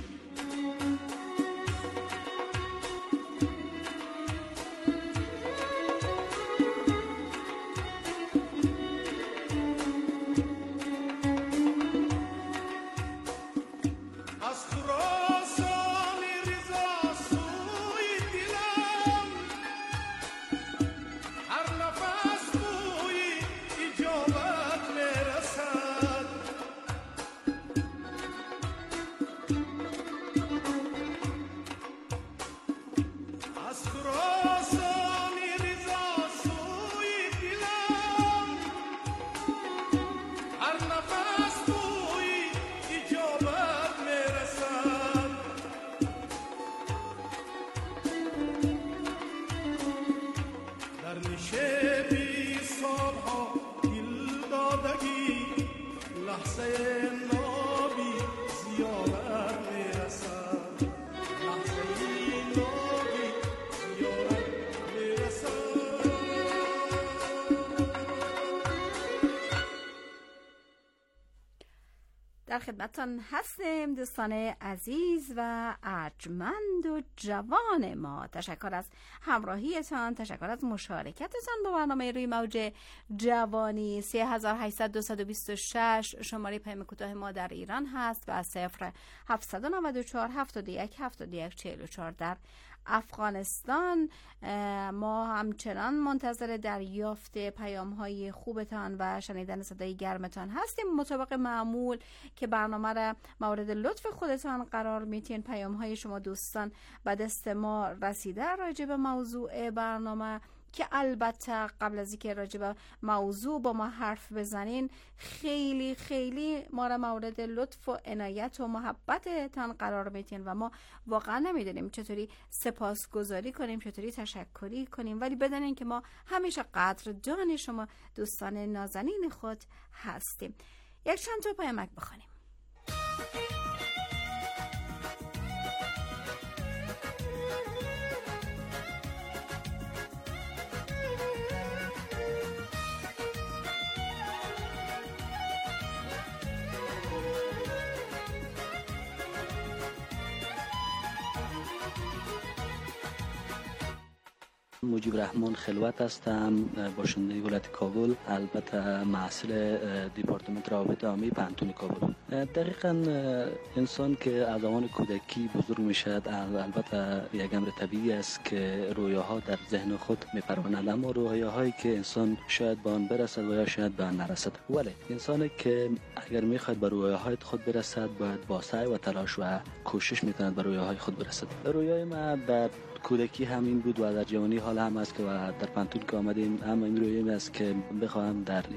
Speaker 1: از خراسان رضا سوی دلم، هر نفس بوی اجابت میرسد. از خراسان رضا سوی دلم، هر نفس بوی اجابت میرسد. در نشیبی سالها دل دادگی، لحظه نابی زیارت میرسد. لحظه نابی زیارت میرسد.
Speaker 3: در خدمتتان هستیم دوستان عزیز و ارجمند و جوان ما. تشکر از همراهیتان، تشکر از مشارکتتان با برنامه روی موج جوانی. سه هزار و هشتصد و بیست و شش شماره پیام کوتاه ما در ایران هست و صفر هفتصد و نود و چهار هفتاد و یک هفتاد و یک چهل و چهار در افغانستان. ما همچنان منتظر دریافت پیام های خوبتان و شنیدن صدای گرمتان هستیم. مطابق معمول که برنامه را مورد لطف خودتان قرار میتین، پیام های شما دوستان به دست ما رسیده راجع به موضوع برنامه که البته قبل از اینکه راجع به موضوع با ما حرف بزنین خیلی خیلی ما را مورد لطف و عنایت و محبتتان قرار میدین و ما واقعا نمیدونیم چطوری سپاسگزاری کنیم، چطوری تشکری کنیم، ولی بدونین که ما همیشه قدردان شما دوستان نازنین خود هستیم. یک چند تا پیامک بخونیم.
Speaker 19: مجیب رحمان خلوت هستم، باشنده ولایت کابل، البته محصل دیپارتمنت روابط عامه پانتون کابل. دقیقاً انسان که از زمان کودکی بزرگ میشد البته یک امر طبیعی است که رویاها در ذهن خود میپروراند، اما رویاهایی که انسان شاید به آن برسد و یا شاید به آن نرسد. ولی انسانی که اگر میخواد به رویاهای خود برسد باید با سعی و تلاش و کوشش میتواند به رویاهای خود برسد. رویای ما در کودکی همین بود و در جوانی حال هم است که و در پانتون که آمدیم هم این رویایی است که بخواهم در